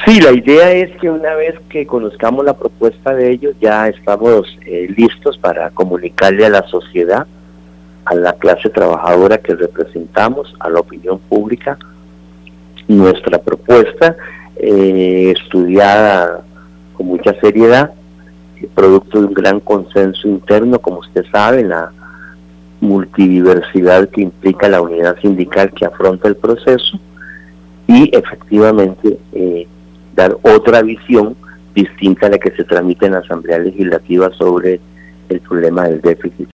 Sí, la idea es que una vez que conozcamos la propuesta de ellos, ya estamos listos para comunicarle a la sociedad, a la clase trabajadora que representamos, a la opinión pública, nuestra propuesta, estudiada con mucha seriedad, producto de un gran consenso interno, como usted sabe, la multidiversidad que implica la unidad sindical que afronta el proceso, y efectivamente dar otra visión distinta a la que se tramita en la Asamblea Legislativa sobre el problema del déficit